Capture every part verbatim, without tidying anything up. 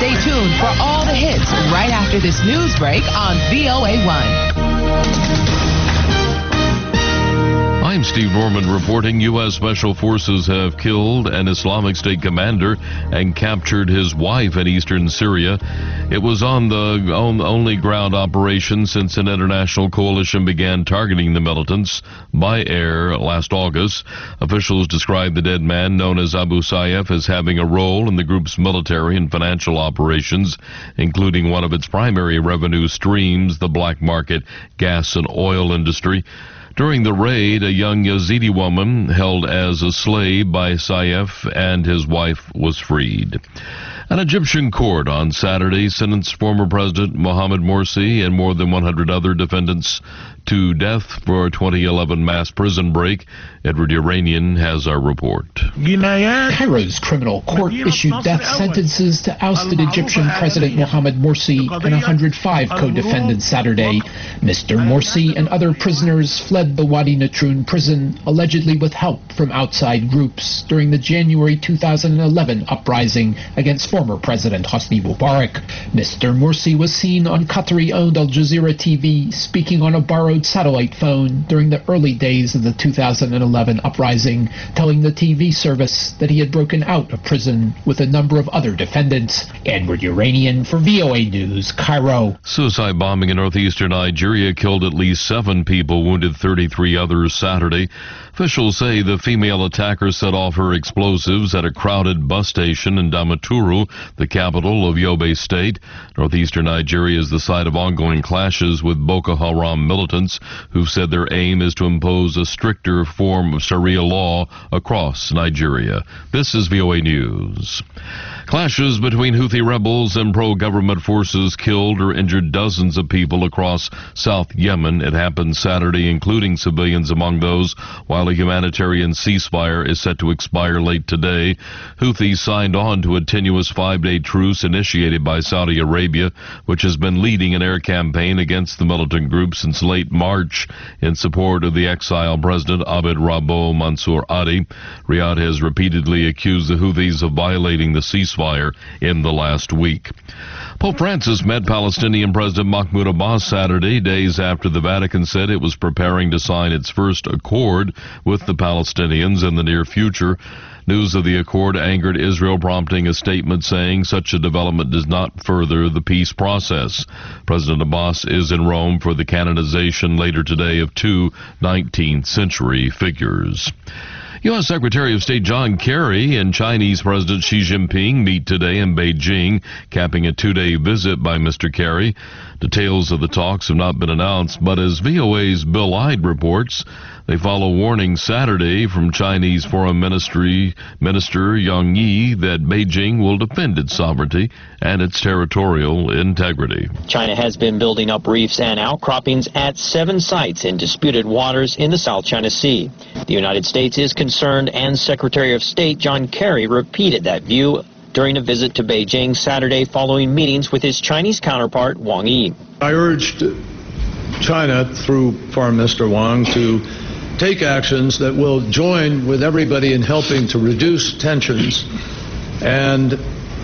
Stay tuned for all the hits right after this news break on V O A one. I'm Steve Norman reporting U S. Special Forces have killed an Islamic State commander and captured his wife in eastern Syria. It was on the only ground operation since an international coalition began targeting the militants by air last August. Officials described the dead man, known as Abu Sayyaf, as having a role in the group's military and financial operations, including one of its primary revenue streams, the black market gas and oil industry. During the raid, a young Yazidi woman held as a slave by Sayyaf and his wife was freed. An Egyptian court on Saturday sentenced former President Mohamed Morsi and more than one hundred other defendants to death for a twenty eleven mass prison break. Edward Uranian has our report. Cairo's criminal court issued death sentences to ousted Egyptian President Mohamed Morsi and one hundred five co-defendants Saturday. Mister Morsi and other prisoners fled the Wadi Natrun prison, allegedly with help from outside groups, during the January two thousand eleven uprising against former President Hosni Mubarak. Mister Morsi was seen on Qatari-owned Al Jazeera T V speaking on a borrowed satellite phone during the early days of the two thousand eleven uprising, telling the T V service that he had broken out of prison with a number of other defendants. Edward Uranian for V O A News, Cairo. Suicide bombing in northeastern Nigeria killed at least seven people, wounded thirty-three others Saturday. Officials say the female attacker set off her explosives at a crowded bus station in Damaturu, the capital of Yobe State. Northeastern Nigeria is the site of ongoing clashes with Boko Haram militants who've said their aim is to impose a stricter form of Sharia law across Nigeria. This is V O A News. Clashes between Houthi rebels and pro-government forces killed or injured dozens of people across South Yemen. It happened Saturday, including civilians among those, while a humanitarian ceasefire is set to expire late today. Houthis signed on to a tenuous five-day truce initiated by Saudi Arabia, which has been leading an air campaign against the militant group since late March in support of the exiled President Abd Rabbo Mansour Hadi. Riyadh has repeatedly accused the Houthis of violating the ceasefire in the last week. Pope Francis met Palestinian President Mahmoud Abbas Saturday, days after the Vatican said it was preparing to sign its first accord with the Palestinians in the near future. News of the accord angered Israel, prompting a statement saying such a development does not further the peace process. President Abbas is in Rome for the canonization later today of two nineteenth century figures. U S. Secretary of State John Kerry and Chinese President Xi Jinping meet today in Beijing, capping a two-day visit by Mister Kerry. Details of the talks have not been announced, but as V O A's Bill Ide reports, they follow warnings Saturday from Chinese Foreign Ministry Minister Yang Yi that Beijing will defend its sovereignty and its territorial integrity. China has been building up reefs and outcroppings at seven sites in disputed waters in the South China Sea. The United States is concerned, and Secretary of State John Kerry repeated that view during a visit to Beijing Saturday following meetings with his Chinese counterpart Wang Yi. I urged China through Foreign Minister Wang to take actions that will join with everybody in helping to reduce tensions and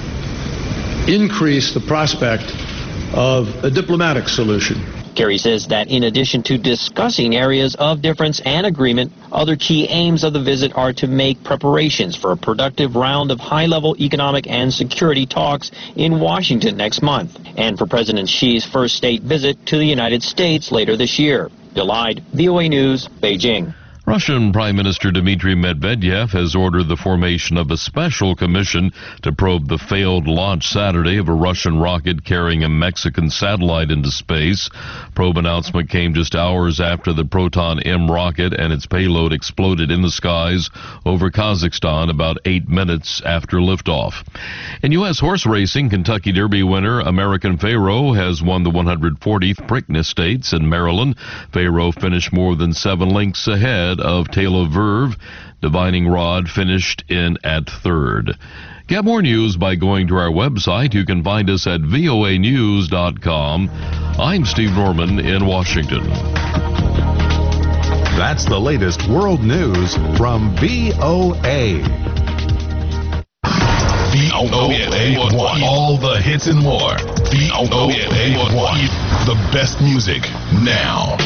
increase the prospect of a diplomatic solution. Kerry says that in addition to discussing areas of difference and agreement, other key aims of the visit are to make preparations for a productive round of high-level economic and security talks in Washington next month, and for President Xi's first state visit to the United States later this year. Bill Ide, V O A News, Beijing. Russian Prime Minister Dmitry Medvedev has ordered the formation of a special commission to probe the failed launch Saturday of a Russian rocket carrying a Mexican satellite into space. Probe announcement came just hours after the Proton M rocket and its payload exploded in the skies over Kazakhstan about eight minutes after liftoff. In U S horse racing, Kentucky Derby winner American Pharoah has won the one hundred fortieth Preakness Stakes in Maryland. Pharoah finished more than seven lengths ahead of Taylor Verve. Divining Rod finished in at third. Get more news by going to our website. You can find us at V O A news dot com. I'm Steve Norman in Washington. That's the latest world news from V O A. V O A one. All the hits and more. V O A one. The best music now.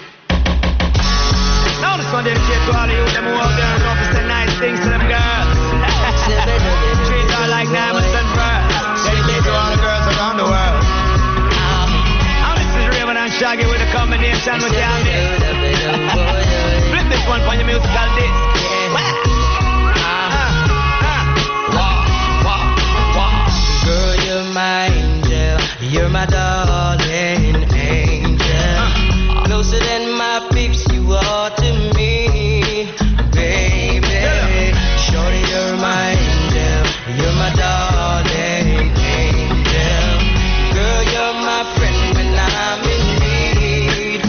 Now this one dedicated to all of you them who out there and know to say nice things to them girls. Treat her like diamonds and pearls. Dedicated to all the girls around the world. Now this is Raven and Shaggy with a combination with Candy. Flip this one for your musical disc. Girl, you're my angel, you're my darling angel. Uh, Closer than my peeps, you are to me, baby. Shorty, you're my angel, you're my darling angel. Girl, you're my friend when I'm in need,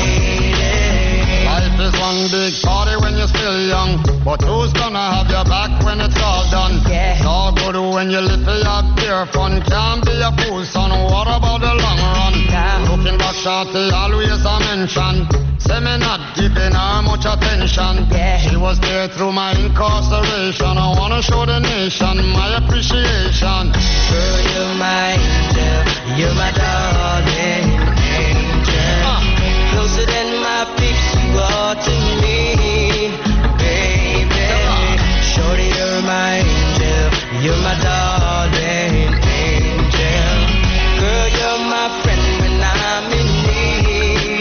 lady. Life is one big party when you're still young, but who's gonna have your back when it's all done? Yeah. It's all good when you live for your pure fun. Can't be a fool, son. What about the long run? Yeah. Looking back, shorty, always a mention. Say me not giving her much attention. Yeah. She was there through my incarceration. I wanna show the nation my appreciation. Girl, you're my angel, you're my darling angel. Uh. Closer than my peeps, you are to me, baby. Uh. Shorty, you're my angel, you're my darling angel. Girl, you're my friend when I'm in need,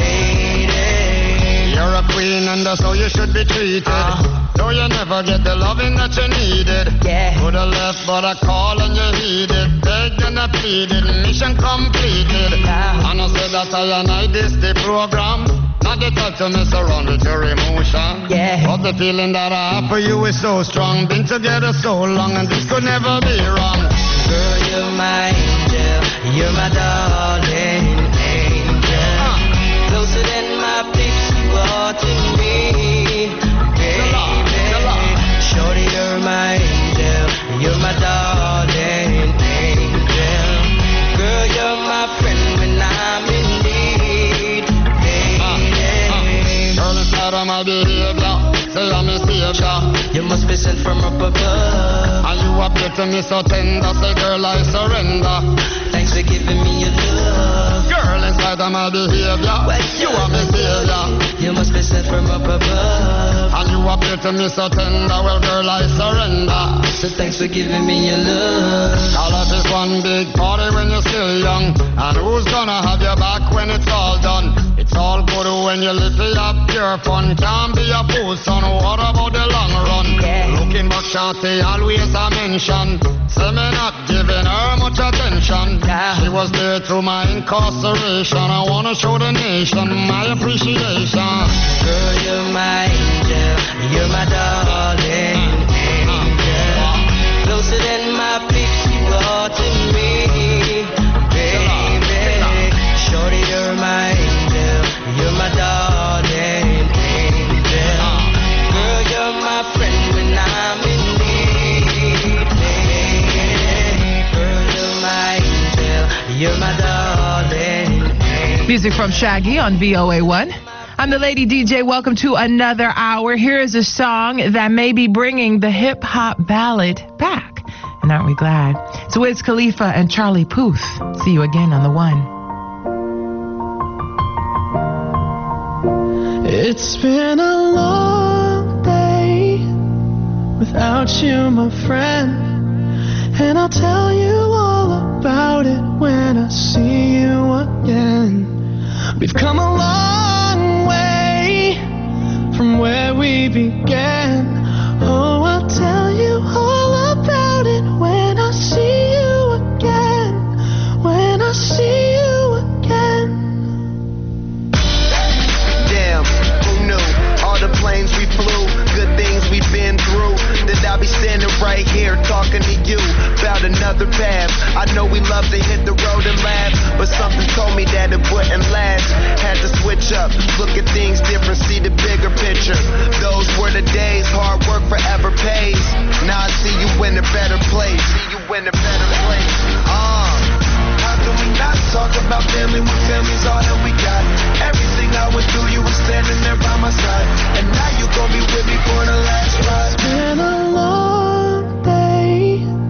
lady. You're a queen and that's how you should be treated. Uh. Though you never get the loving that you needed. Yeah. Could have left but I call and you heeded. Begged and I pleaded, mission completed. Yeah. And I said that I and I this the program. Not the type to mess around with your emotion. Yeah. But the feeling that I have for you is so strong. Been together so long and this could never be wrong. Girl, you're my angel, you're my darling angel. Uh. Closer than my peeps, you are to me, baby. Shorty, you're my angel, you're my darling angel. Girl, you're my friend when I'm in need, lady. Girl, inside of my behavior, say I'm a savior. You must be sent from up above. And you appear to me so tender, say girl I surrender. Thanks for giving me your love. Girl, inside of my behavior, you are my savior. You must be sent from up above. And you appear to me so tender, well girl I surrender. So thanks for giving me your love. All of this one big party when you're still young. And who's gonna have your back when it's all done? It's all good when you live it up, pure fun. Can't be a fool, son. What about the long run? Yeah. Looking back, shorty, always a mention. Say me not giving her much attention. Yeah. She was there through my incarceration. I wanna show the nation my appreciation. Girl, you're my angel, you're my darling angel. Closer than my peeps, you are to me, baby. Shorty, you're my angel, you're my darling angel. Girl, you're my friend when I'm in need, baby. Girl, you're my angel, you're my darling angel. Music from Shaggy on V O A one. I'm the Lady D J. Welcome to another hour. Here is a song that may be bringing the hip-hop ballad back. And aren't we glad? So it's Khalifa and Charlie Puth. See you again on the one. It's been a long day without you, my friend. And I'll tell you all about it when I see you again. We've come a long way from where we began. Oh, I'll tell you all about it when I see you again. When I see you again. Damn, who knew? All the planes we flew, good things we've been through. That I'll be standing right here talking to you about another path. I know we love to hit the road and laugh, but something told me that it wouldn't last. Had to switch up, look at things different, see the bigger picture. Those were the days, hard work forever pays. Now I see you in a better place. See you in a better place. Uh, how can we not talk about family when family's all that we got? Everything I went through, you were standing there by my side, and now you gon' be with me for the last ride. It's been a long day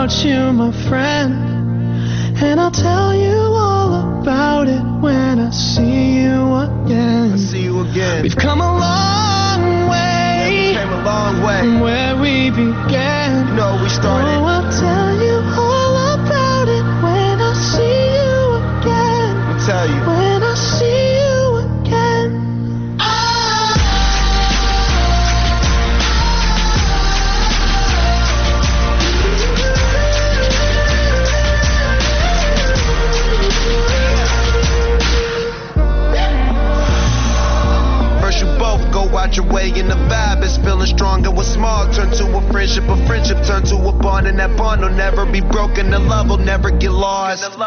without you, my friend. And I'll tell you all about it when I see you again. I see you again. We've come a long way, yeah, we came a long way from where we began. You know, we started. Oh, I'll tell you all about it when I see you again. I'll tell you. When I see you again. Out your way and the vibe is feeling strong, and what's small turn to a friendship, a friendship turn to a bond, and that bond will never be broken, the love will never get lost. And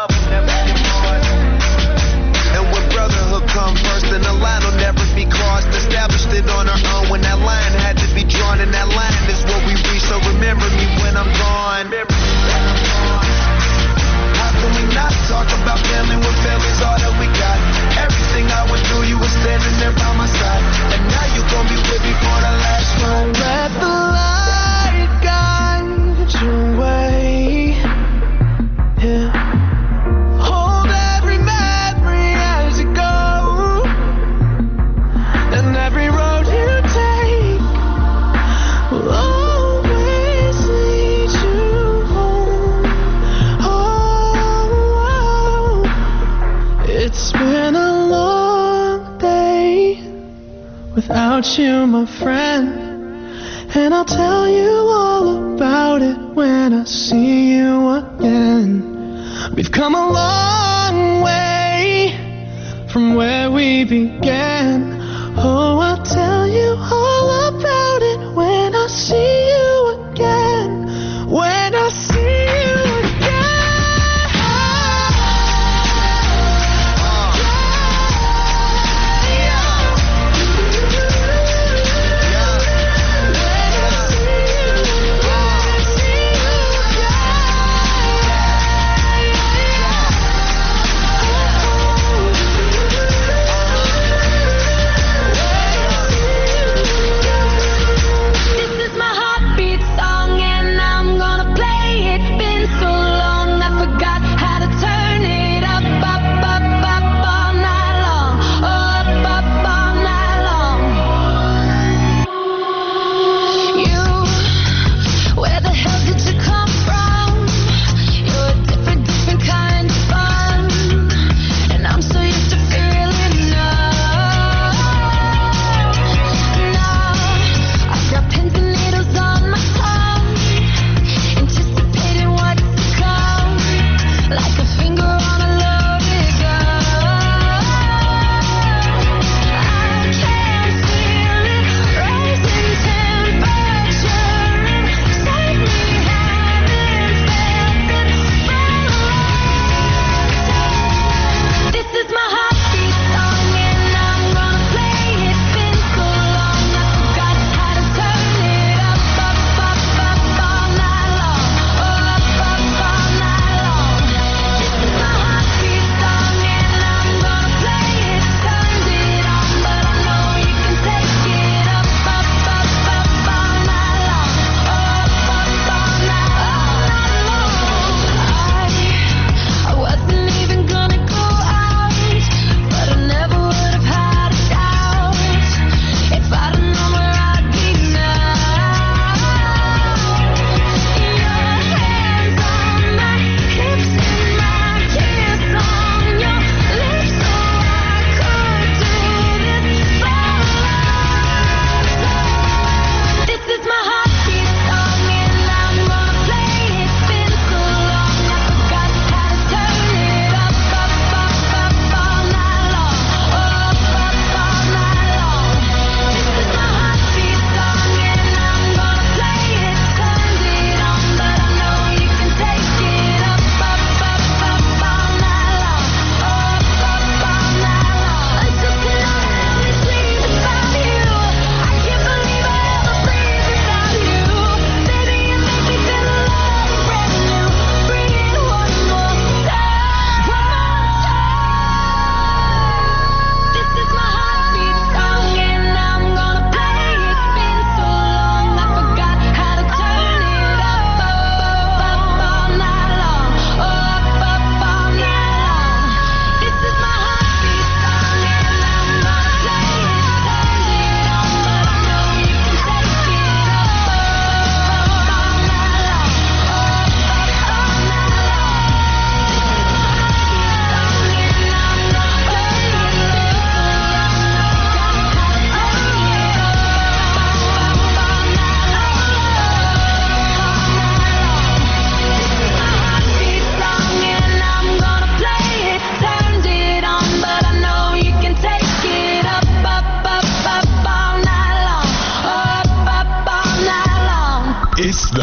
when brotherhood come first, then the line will never be crossed. Established it on our own when that line had to be drawn, and that line is what we reach, so remember me when I'm gone. How can we not talk about family when family's all that we got? Everything I went through, you were standing there by my side, and now you gon' be with me for the last one. Let the light guide your way. Yeah. Hold every memory as you go, and every road you take will always lead you home. Oh, it's been a long day without you, my friend. And I'll tell you all about it when I see you again. We've come a long way from where we began. Oh, I'll tell you all about it when I see you again. When I see you again.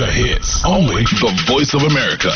The hits. Only the Voice of America.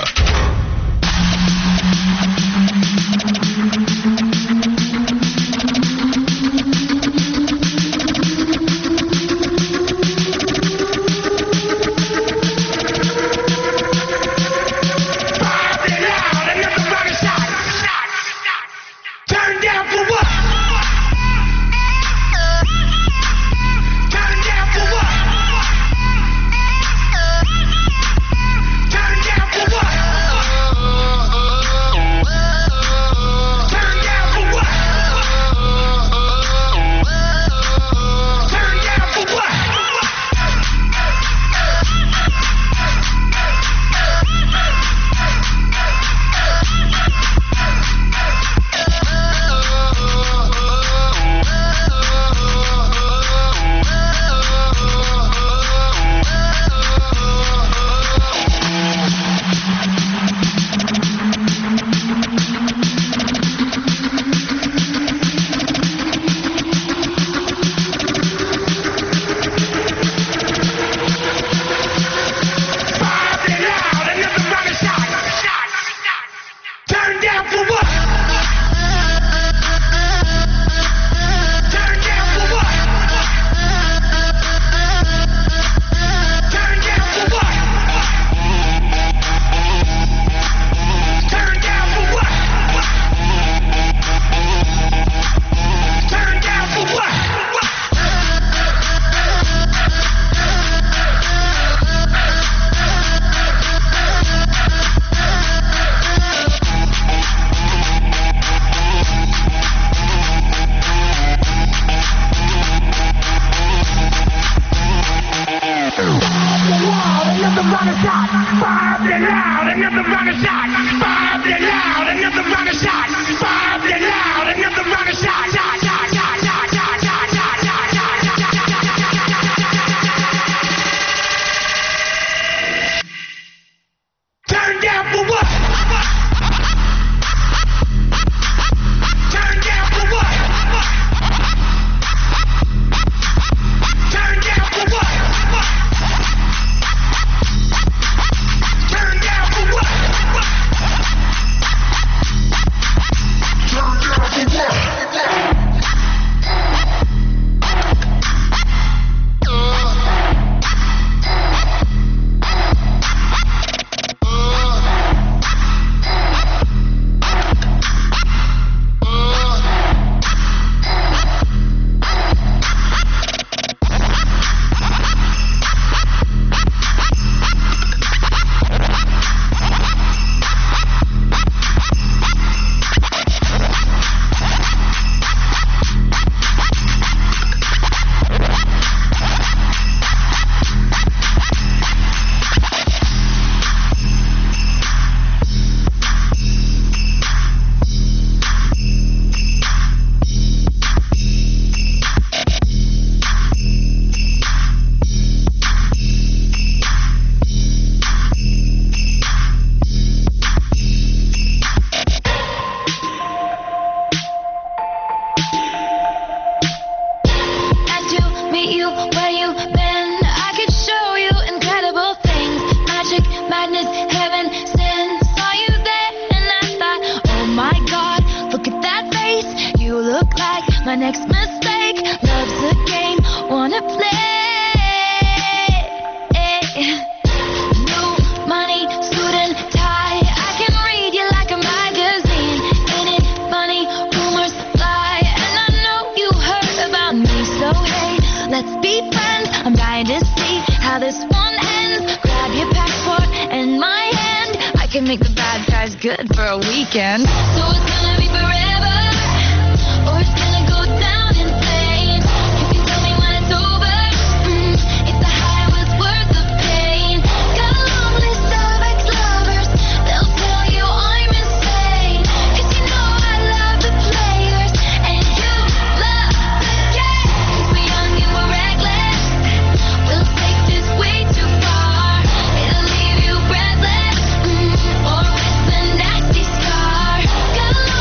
Or with the nasty scar.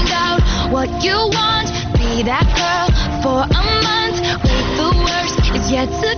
find out what you want. Be that girl for a month. Wait, the worst is yet to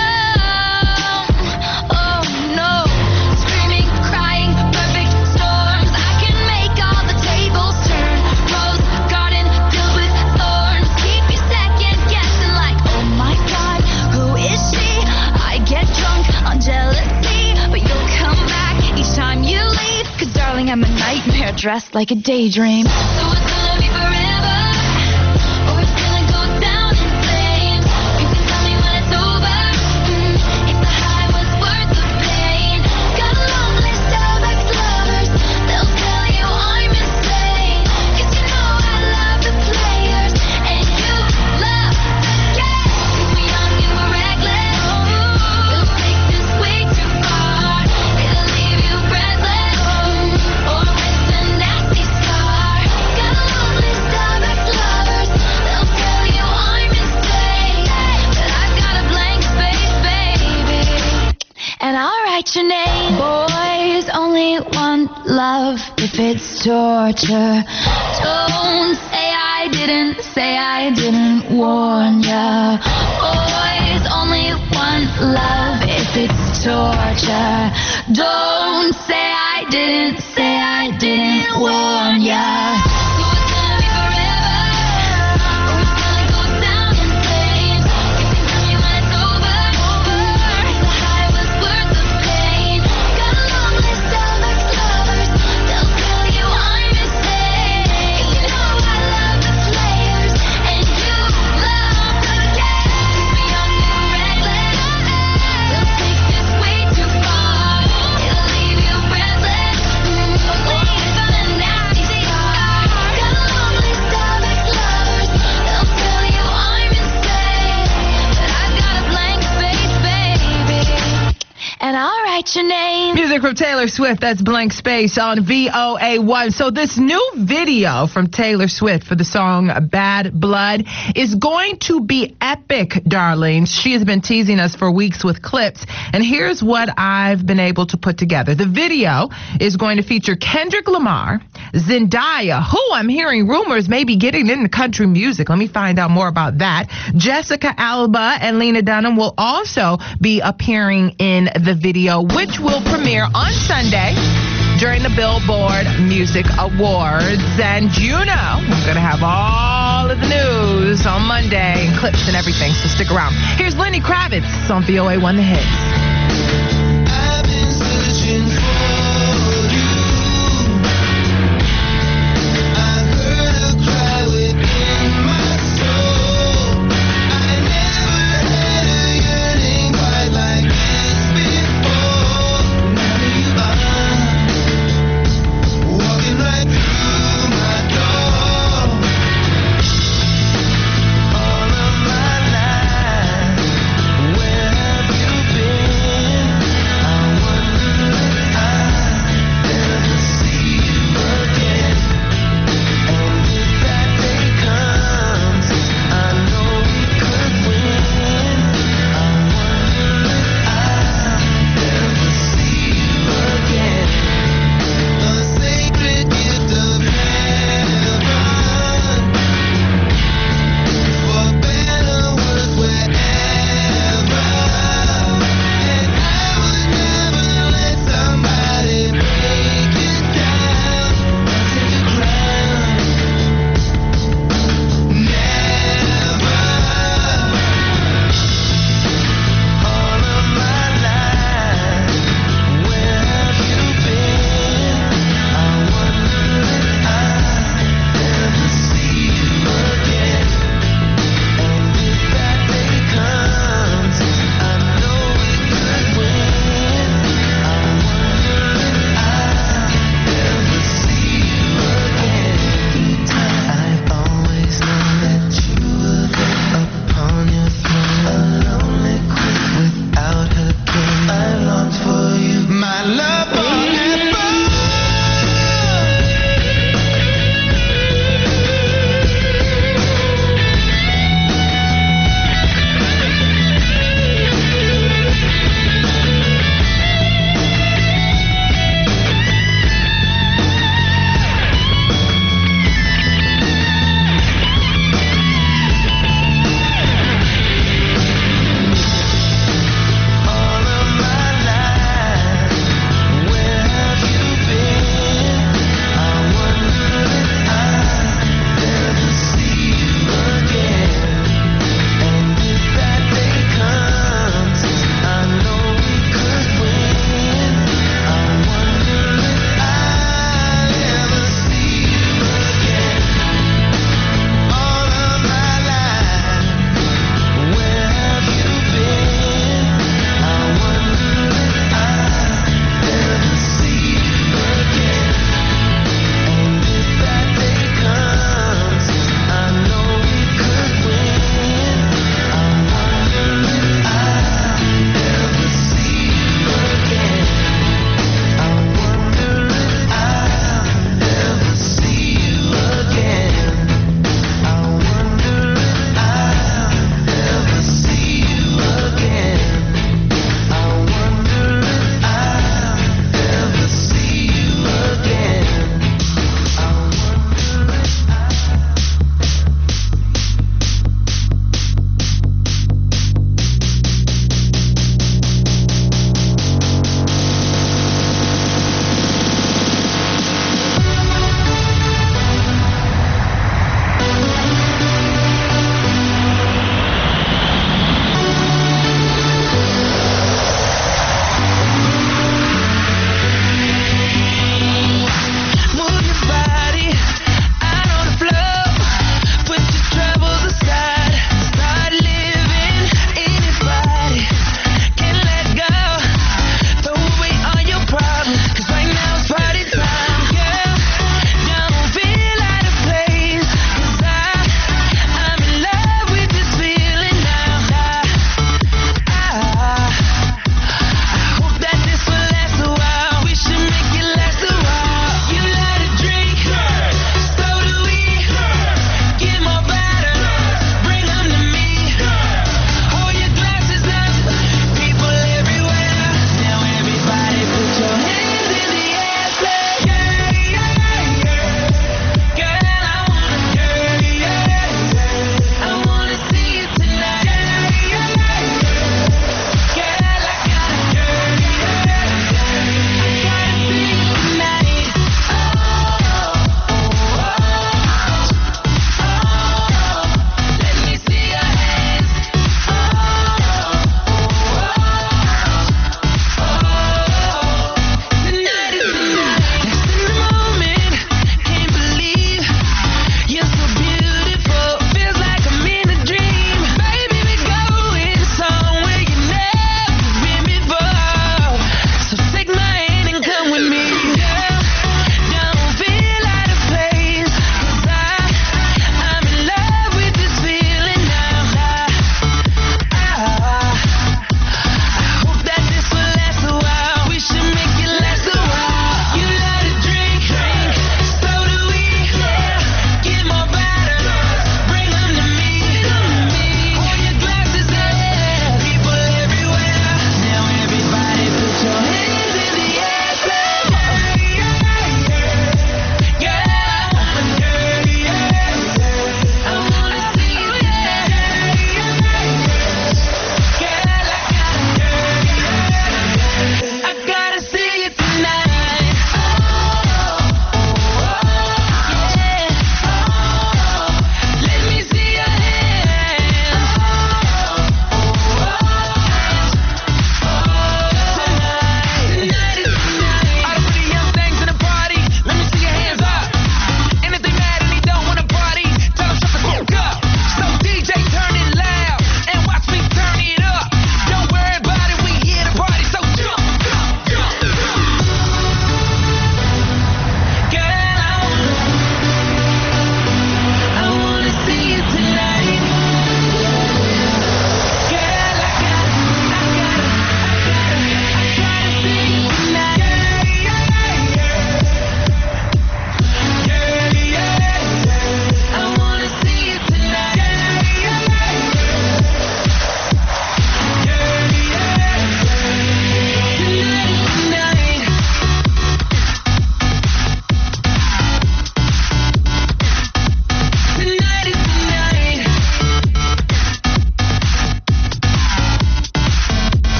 come. Oh no. Screaming, crying, perfect storms. I can make all the tables turn. Rose garden filled with thorns. Keep you second guessing like, oh my God, who is she? I get drunk on jealousy, but you'll come back each time you leave. Cause darling, I'm a nightmare dressed like a daydream. So it's gonna be forever, or it's gonna go down in flames. You can tell me when it's over, mm, if the high was worth the pain. Got a long list of ex-lovers, they'll tell you I'm insane. Cause you know I love the players, and you love the game. Cause we young and we're reckless, we'll take this way too far. It'll leave you breathless, or with a nasty scar. Got a long list of ex-lovers, they'll tell you I'm insane. But I've got a blank space, baby, and I'll write your name. Boys only want love if it's torture. Don't say I didn't, say I didn't warn ya. Boys only want love if it's torture. Don't say I didn't, say I didn't warn ya. So it's gonna be forever, or it's gonna go down in flames. You can tell me when it's over, if the high was worth the pain. Got a long list of ex-lovers, they'll tell you I'm insane. You know I love the players, and you love the game. Cause we young and reckless, we'll take this way too far. It'll leave you breathless, mm, or with a nasty scar. Got a long list of ex-lovers, they'll tell you I'm insane. But I've got a blank space, baby, and I'll write your name. Music from Taylor Swift, that's Blank Space on V O A one. So this new video from Taylor Swift for the song Bad Blood is going to be epic, darling. She has been teasing us for weeks with clips, and here's what I've been able to put together. The video is going to feature Kendrick Lamar, Zendaya, who I'm hearing rumors may be getting into country music. Let me find out more about that. Jessica Alba and Lena Dunham will also be appearing in the video, which will premiere on Sunday during the Billboard Music Awards. And you know, I'm going to have all of the news on Monday and clips and everything, so stick around. Here's Lenny Kravitz on V O A one The Hits. I've been searching for you. I heard a cry within my soul. I never had a yearning quite like this before. Now you are walking right through my door. All of my life, where have you been?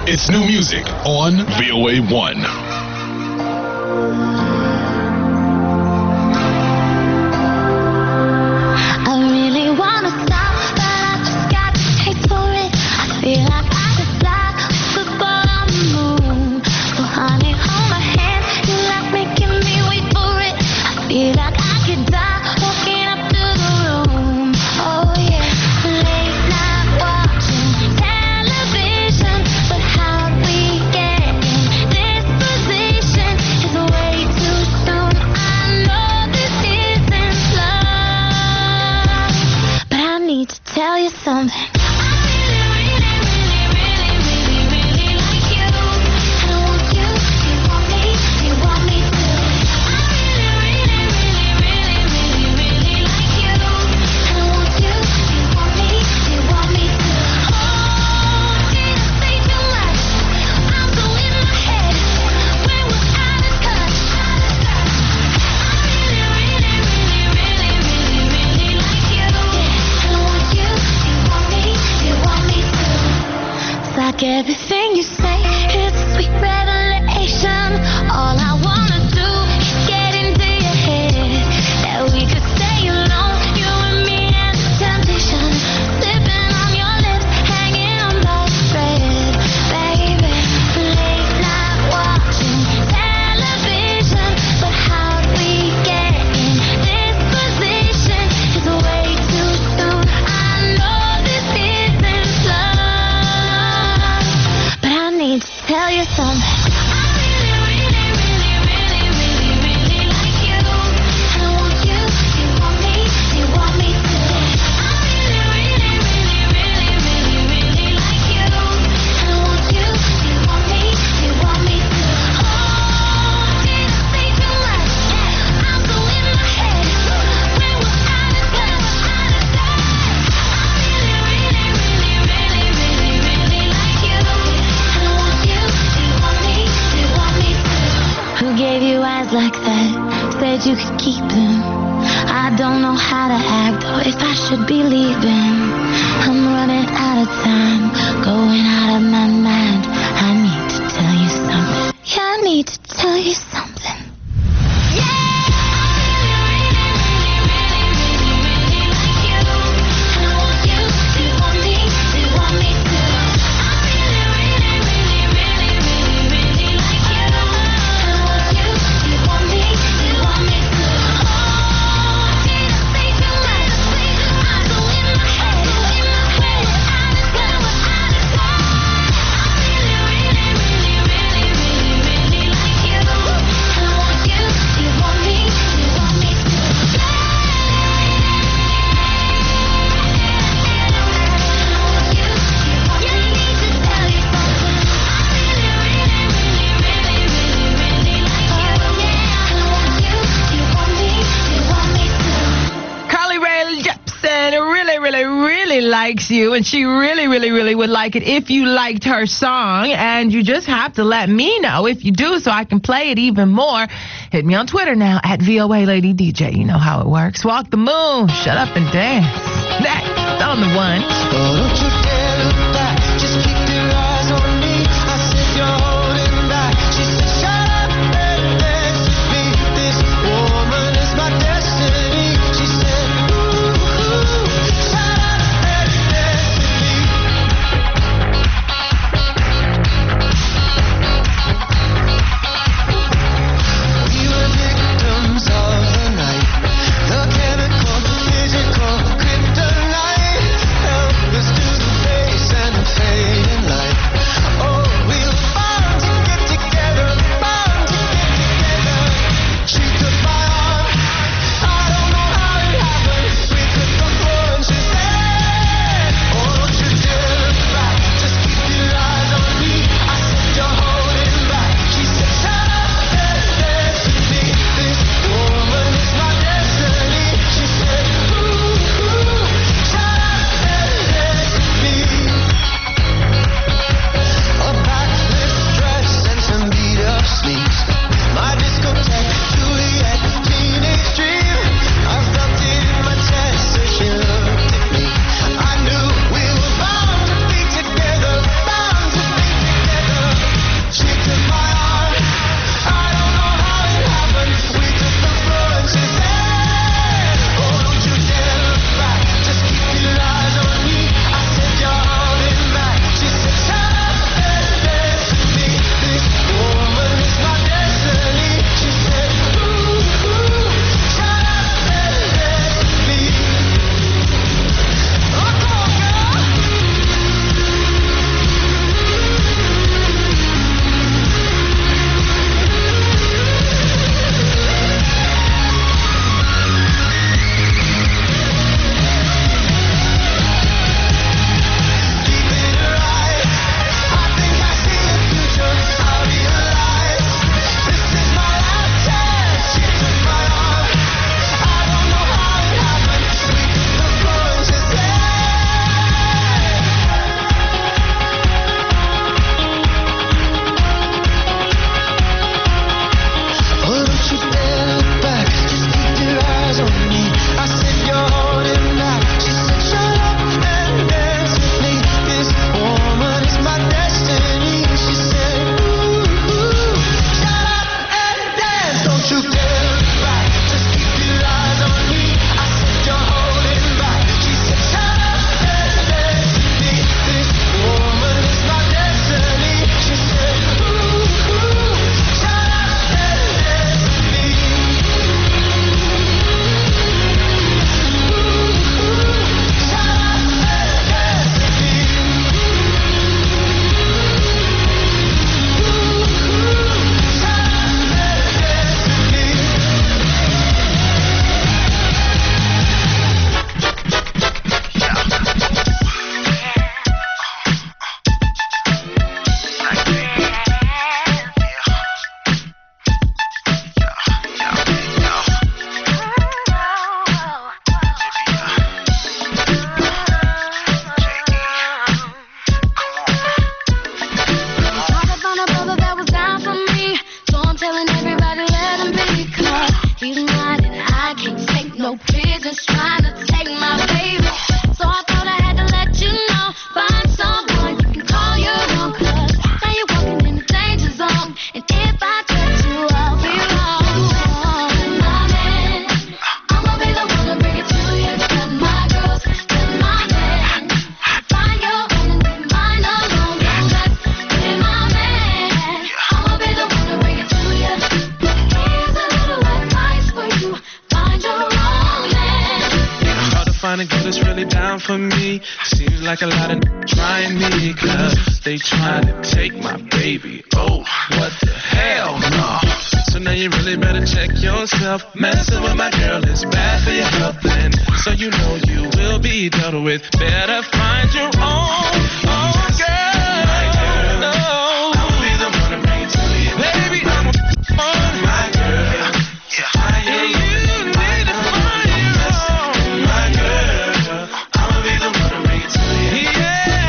It's new music on V O A one. I really wanna stop, but I just got to taste for it. I feel like I could fly a football on the moon. So honey, hold my hand, you like making me wait for it. I feel like I could die walking up to the room. Oh yeah, late night watching television, but how we get in this position is way too soon. I know this isn't love, but I need to tell you something. Like everything you say, it's a sweet revelation. All I wanna do is get into your head. That we could stay alone, you and me and the temptation. Sipping on your lips, hanging on by a thread. Baby, late night watching television, but how we get in this position is way too soon. I know this isn't love, but I need to tell you something. Who gave you eyes like that? Said you could keep them. I don't know how to act or if I should be leaving. I'm running out of time, going out of my mind. I need to tell you something. Yeah, I need to tell you something. Likes you, and she really, really, really would like it if you liked her song, and you just have to let me know if you do so I can play it even more. Hit me on Twitter now at V O A Lady D J. You know how it works. Walk the moon, shut up and dance. Next on the one. Oh, don't you dare look back, just keep your eyes on me. I said you're holding back. She said shut up and dance with me. This woman is my destiny. She said ooh, ooh. The chemical, physical, kryptonite. Help us do the niggas trying to take my baby. So I thought I had to let you know. Find someone you can call your own, cause now you're walking in the danger zone. And if I touch you, I'll be wrong. My man, I'ma be the one to bring it to you. Got my girls, got my man. Find your own and leave mine alone. Don't mess with my man. I'ma be the one to bring it to you. Here's a little advice for you. Find your own man. Hard to find a girl that's really down for me. Seems like a lot of trying me, cause they trying to take my baby. Oh, what the hell, no. So now you really better check yourself. Messing with my girl is bad for your health, and so you know you will be dealt with. Better find your own, own girl. No, I'll be the one to bring it to you. Baby, I'm on my girl. Yeah, yeah, you need to find your own, my girl. I'ma be the one to bring it to you. Yeah,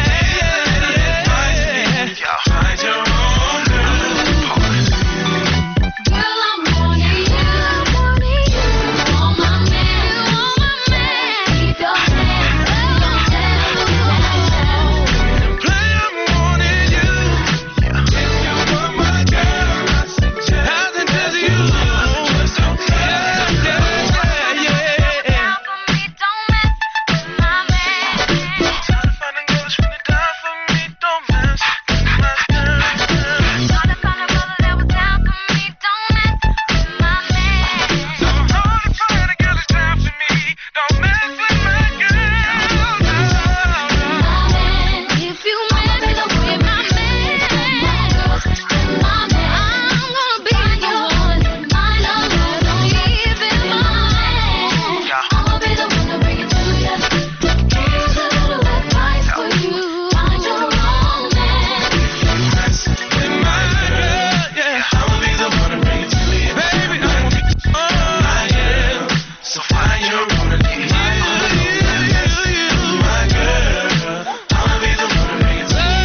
yeah, yeah. Find your own girl. Girl, I'm wanting you. You want my man. You want my man. Keep your hands up. Don't tell me Play, I'm wanting you. If you want my girl, I suggest I suggest you. Yeah, yeah, yeah, yeah. for me, don't mess with my man. Try to find a girl that's really down for me. Don't mess with my girl. Try to find a brother that was down for me. Don't mess with my man. So hard to find a girl that's down for me. Don't mess with my girl. No, no. If you mess with my man, my man, I'm gonna be the one. Mine alone, don't leave it mine. I'ma be the one to bring it to you. Here's a little advice for you. Find your own man. Mess with my girl, yeah. I'ma be the one to bring it to you. Baby, I'ma be on my girl. So find your own and leave my my girl. I'ma be the one to bring it to you.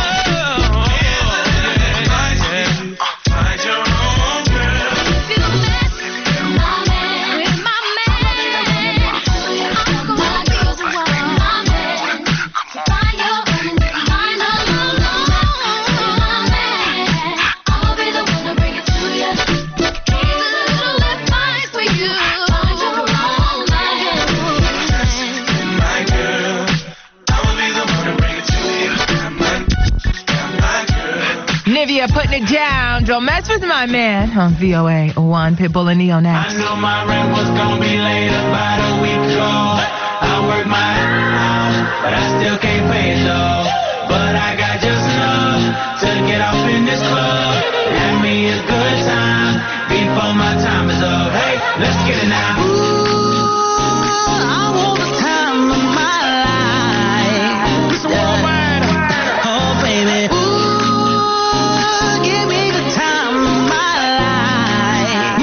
Find your own girl. If you mess with my man, with my man, I'm gonna be the one. My man, find your own and leave mine alone. My man, I'ma be the one to bring it to you. Here's a little advice for you. Find your own man. My girl. I'ma be the one to bring it to you. My, my girl. Nivea putting it down. Don't mess with my man on V O A one. Pitbull and Neo I next. knew my rent was gonna be late about a week ago. I work my ass, but I still can't pay it though. But I got just enough to get off in this club. Have me a good time before my time is up. Hey, let's get it now. I want the time of my life. Oh, baby. Ooh, give me the time of my life.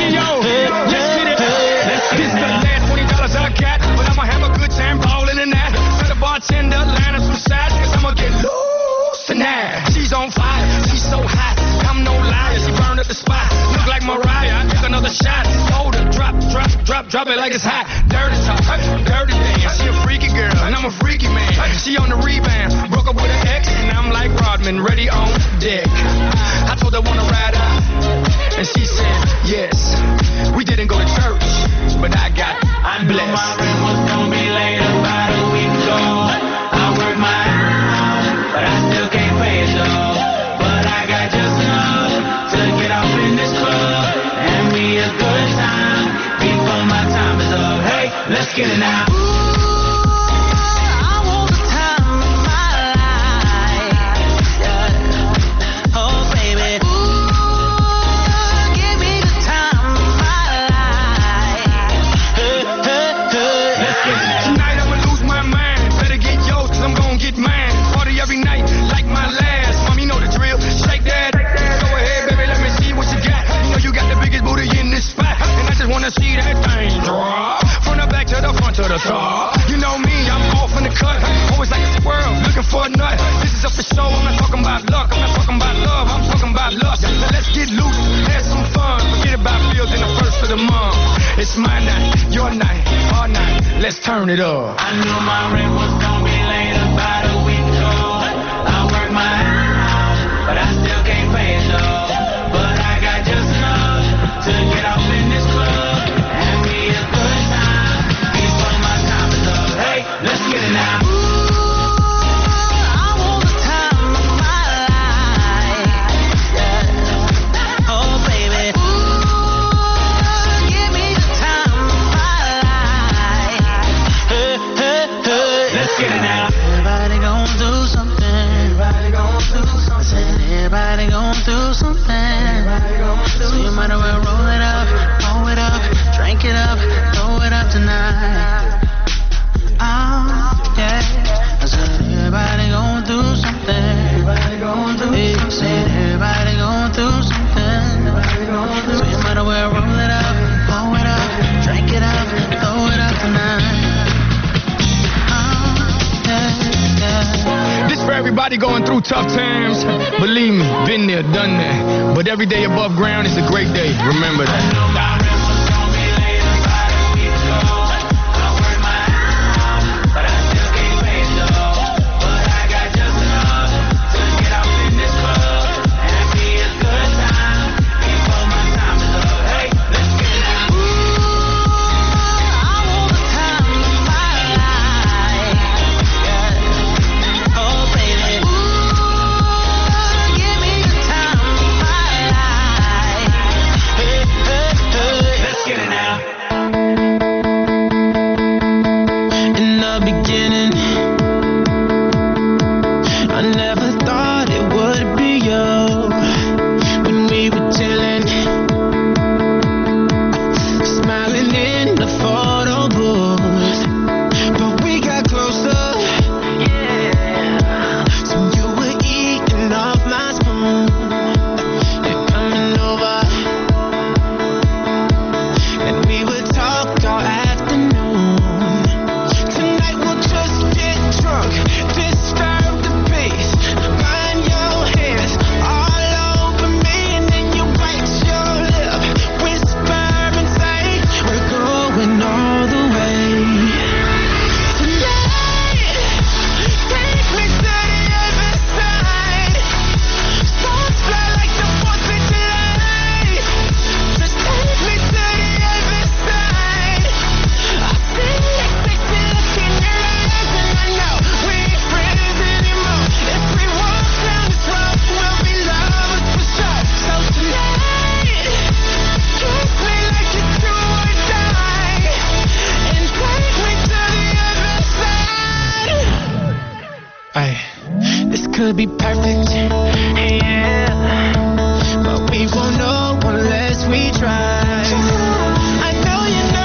This the last twenty dollars I got, but I'ma have a good time balling in that. Tell the bartender, line up some sides, cause I'ma get loose tonight. She's on fire, she's so hot, I'm no liar, she burned up the spot. Look like Mariah, I took another shot. Hold her, drop, drop, drop, drop it like it's hot. Dirty talk, dirty dance, she a freaky girl, and I'm a freaky man. She on the rebound, broke up with an ex, and I'm like Rodman, ready on deck. I told her wanna ride out, and she said yes. We didn't go to church, but I got I'm blessed. My rent was gonna be late about a week ago. I work my ass, but I still can't pay it though. But I got just enough to get off in this club and me a good time before my time is up. Hey, let's get it now. I want the time of my life. Oh, baby. Ooh, give me the time of my life. Let's get it now. Tonight I'ma lose my mind. Better get yours, cause I'm gonna get mine. Party every night, like my last. Mom, you know the drill. Shake that. Go ahead, baby, let me see what you got. You know you got the biggest booty in this spot. And I just wanna see that thing drop. From the back to the front to the top. You know me, I'm off in the cut. Always like a squirrel, looking for a nut. This is up for show, I'm not talking about luck. I'm not talking about love, I'm talking about lust. Now let's get loose, have some fun. Forget about bills in the first of the month. It's my night, your night, our night. Let's turn turn it up. I knew my rent was gonna be late about a week ago. I worked my ass off, but I still can't pay it though. But I got just enough to get off in this club and be a good time. Before my time is up. Hey, let's get it now. Everybody gon' do something. So you might as well roll it up, roll it up, drink it up, throw it up tonight. Oh, yeah. I said everybody gon' do something. Everybody gon' do something. Said everybody gon' do something. So you might as well roll it up, roll it up, drink it up, throw it up tonight. This for everybody going through tough times. Believe me, been there, done that. But every day above ground is a great day. Remember that. Could be perfect, yeah, but we won't know unless we try. I know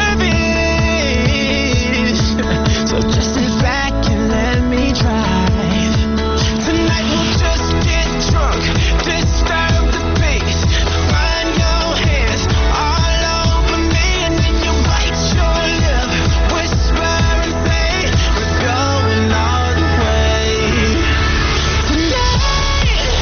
you're nervous, so just sit back and let me drive. Tonight we'll just get drunk, disturb the peace, find your hands all over me, and then you bite your lip, whisper and say we're going all the way. Tonight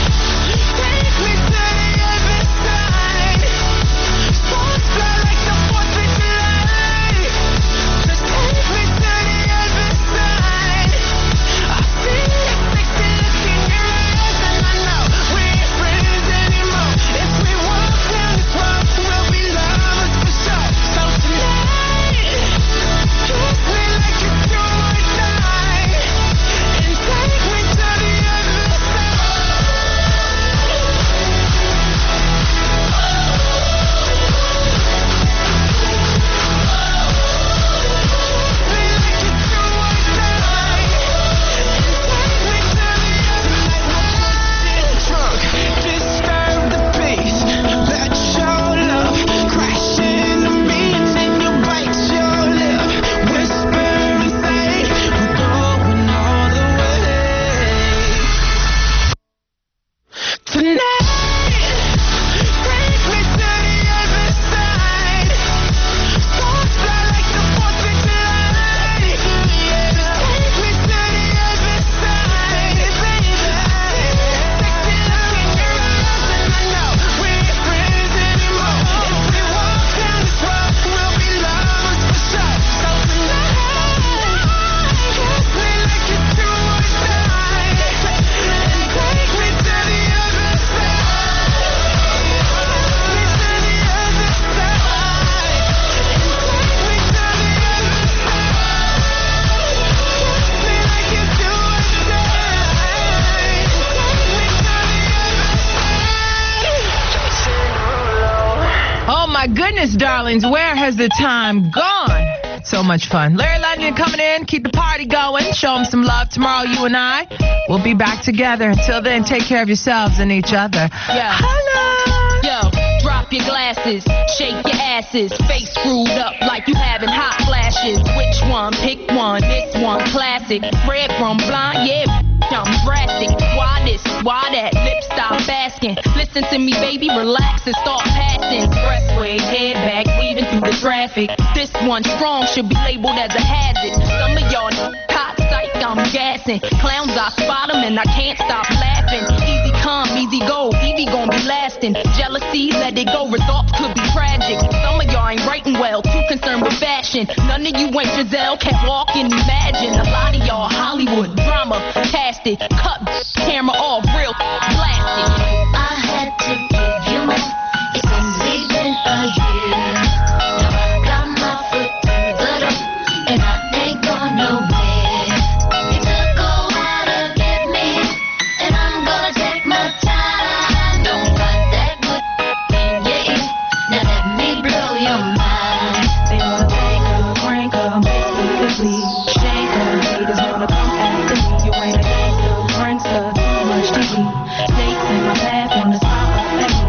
goodness, darlings, where has the time gone? So much fun. Larry London coming in, keep the party going, show them some love. Tomorrow, you and I will be back together. Until then, take care of yourselves and each other. Yeah. Hello. Yo, drop your glasses, shake your asses, face screwed up like you having hot flashes. Which one? Pick one. This one, classic. Red from blind, yeah. I'm drastic. Why this? Why that? Lip stop asking. Listen to me, baby, relax and start passing. Expressway, head back, weaving through the traffic. This one strong should be labeled as a hazard. Some of y'all hot psych, I'm gassing. Clowns, I spot them and I can't stop laughing. Easy come, easy go, Evie gon' be lasting. Jealousy, let it go, results could be tragic. Some of y'all ain't writing well, too concerned with fashion. None of you ain't Giselle, can't walk and imagine. A lot of y'all Hollywood drama, cast it, cut camera off, real blasted. I had to give you more. It's only been a year. Now I got my foot through the door, and I ain't going nowhere. It took a while to get me, and I'm gonna take my time. Don't got that good in your ear. Now let me blow your mind. They wanna take her, crank her, make her complete. Shake her, haters wanna come after me. You ain't a gangster, prankster, too much T V. Snakes in my path, wanna stop my face.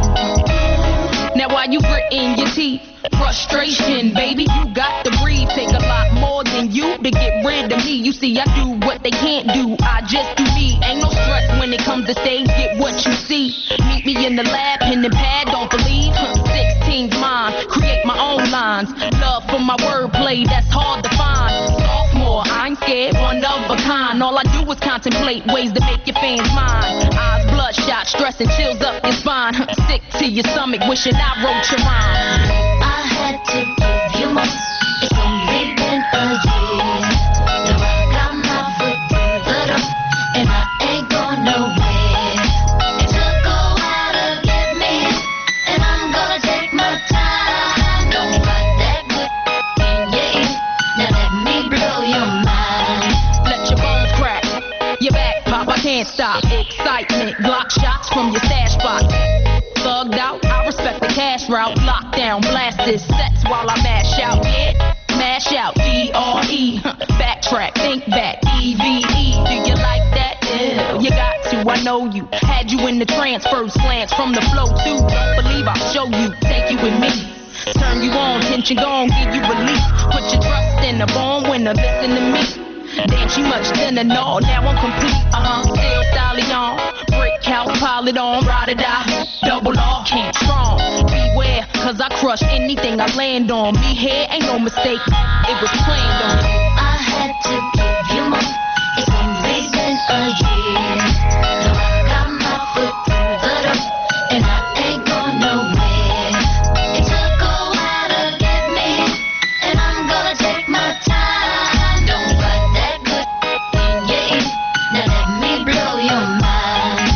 Now why you gritting your teeth? Frustration, baby, you got to breathe. Take a lot more than you to get rid of me. You see, I do what they can't do. I just do me. Ain't no stress when it comes to stage. Get what you see. Meet me in the lab, pen and pad, don't believe. sixteen's mine, create my own lines. Love for my wordplay, that's hard to find. Sophomore, I ain't scared, one of a kind. All I do is contemplate ways to make your fans mine. Eyes bloodshot, stress and chills up your spine. Sick to your stomach, wishing I wrote your rhyme. I had to give you more. It's only been a year. Now I got my foot through the door, and I ain't going nowhere. It took a while to get me, and I'm gonna take my time. Don't got that good in your ear. Now let me blow your mind. Let your bones crack, your back pop, I can't stop. Excitement, block shots from your stash spot. Thugged out, I respect the cash route. Lockdown, blast this sets while I mash out. Yeah, mash out, D R E. Backtrack, think back, E V E. Do you like that? Yeah, you got to, I know you. Had you in the trance, first glance from the flow too. Don't believe I'll show you, take you with me. Turn you on, tension gone, give you relief. Put your trust in the born winner, listen to me. Damn, she much thinner, no, now I'm complete. Uh-huh, still stallion. Brick house, pile it on, ride or die. Double off, can't strong. Beware, cause I crush anything I land on. Me here ain't no mistake, it was planned on. I had to give you more. It's only been a year. Now I got my foot through the door, and I ain't going nowhere. It took a while to get me, and I'm gonna take my time. Don't got that good in your ear. Now let me blow your mind.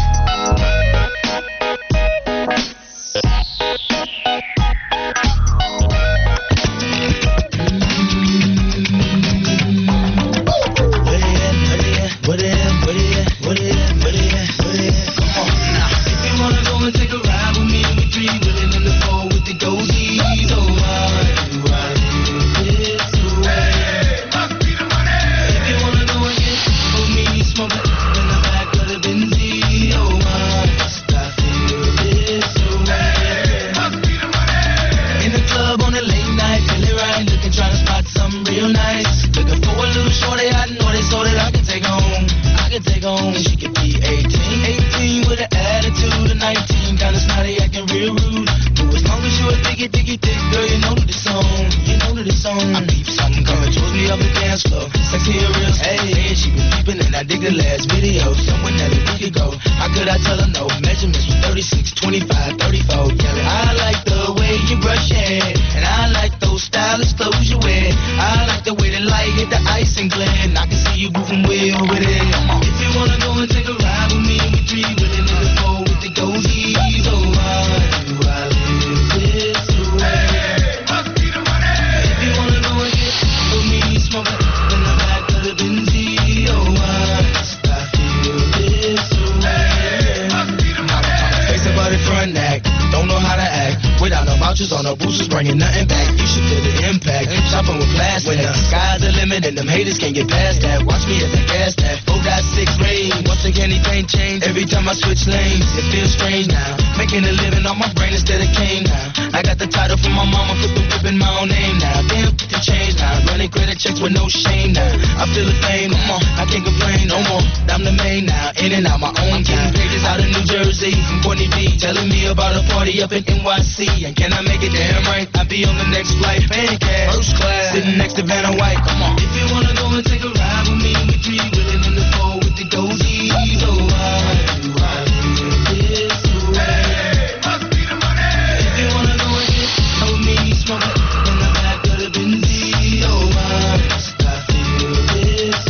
What it is, what it is, what it is, what it is, what it is. Come on now. If you wanna go and take a ride with me, we three willing in the four with the goatees. Oh, I do, I do this way. Must be the money. If you wanna go and get with me, smoke it in the back of the Benzie. Oh, I must I feel this way. Must be the money. In the club on a late night, feeling right, looking, trying to spot something real nice. Looking for a little shorty, I know they so that I can take home. I can take home, she could be eighteen. eighteen with an attitude of nineteen. Kinda snotty, acting real rude. But as long as you a diggy, diggy, dick, girl, you know that it's on. You know that it's on. I peep something coming towards me up the dance floor. Sexy and real, hey, she was peeping and I dig the last video. Someone that we could go. How could I tell her no? Measurements was thirty-six, twenty-five, thirty-four. Yelling, I like the way you brush your hair, and I like those stylish clothes you wear. I like the way the light hit the ice and glare, and I can see you moving way over there. If you wanna go and take a ride with me, we three willing in the four with the goatees. Oh, I do, I live this way. Must be the money. If you wanna go and get with me, smoke it in the back of the Benzie. Oh, I must I feel this way. Must be the money. Face about it front act, don't know how to act. Without no vouchers on no boosters, bringing nothing Sky's the limit and them haters can't get past that. Watch me as I gas that. four got six range. Once again, anything change. Every time I switch lanes, it feels strange now. Making a living on my brain instead of cane now. I got the title from my mama, put the whip in my own name now. Damn, the change now. Running credit checks with no shame now. I feel the fame, no more. I can't complain no more. I'm the main now. In and out my own time. Pages out of New Jersey from Courtney D. Telling me about a party up in N Y C. And can I make it damn right? I'll be on the next flight, paying cash. First class. Sitting next to Vanna White. Come on. If you wanna go and take a ride with me, we three willing in the four with the goldies. Oh, I do, I feel this way. Must be the money. If you wanna go and get with me, smoke it in the back of the Benz. Oh, I must I feel this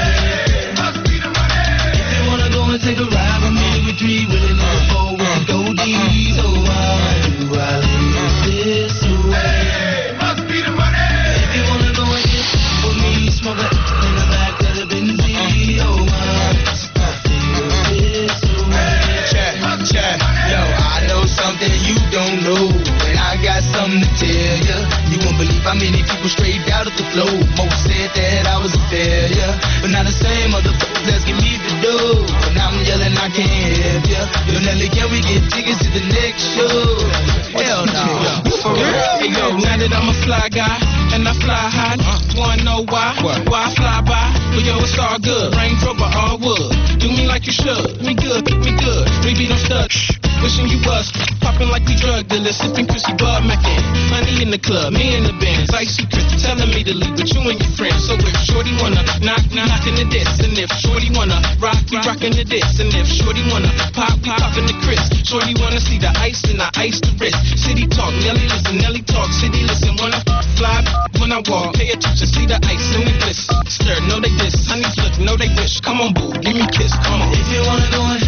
way. Must be the money. If you wanna go and take a ride with me, we three willing in the four with the goldies. Oh, I do, I feel this way. Must be the money. If you wanna go and get with me, smoke it in the back of the Benz. Oh, I must I feel this way. Check, check, yo, I know something you don't know, and I got something to tell ya. You won't believe how many people straight out of the flow. Most said that I was a failure, but now the same motherfuckers asking me to do. And I'm yelling I can't help ya. Yo, Nelly, can we get tickets to the next show? Hell no. For real? Hey yo, now that I'm a fly guy and I fly high, wanna know why? Why I fly by? But yo, it's all good. Range Rover, all wood. Do me like you should. Me good, me good. Maybe don't stud. Wishing you was popping like we drug dealers, sipping Chrissy Bud Mackin. Money in the club, me in the Benz. Icy Chris telling me to leave with you and your friends. So if Shorty wanna knock, knock in the diss, and if Shorty wanna rock, we rockin' the diss, and if Shorty wanna pop, we poppin' the Chris. Shorty wanna see the ice, and I ice the wrist. City talk, Nelly listen, Nelly talk, city listen. Wanna fly when I walk, pay attention, see the ice and the bliss. Stir, know they diss, honey flip, know they wish. Come on, boo, give me a kiss, come on. If you wanna go and